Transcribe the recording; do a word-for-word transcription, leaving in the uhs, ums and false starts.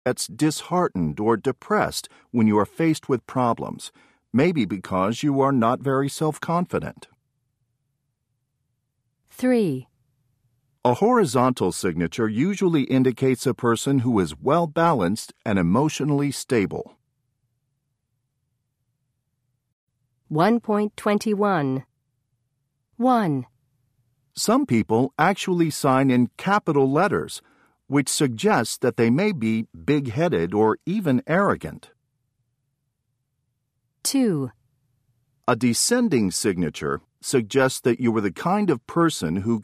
gets disheartened or depressed when you are faced with problems, maybe because you are not very self-confident. three. A horizontal signature usually indicates a person who is well-balanced and emotionally stable. one point two one. one. Some people actually sign in capital letters, which suggests that they may be big-headed or even arrogant. two. A descending signature suggests that you are the kind of person who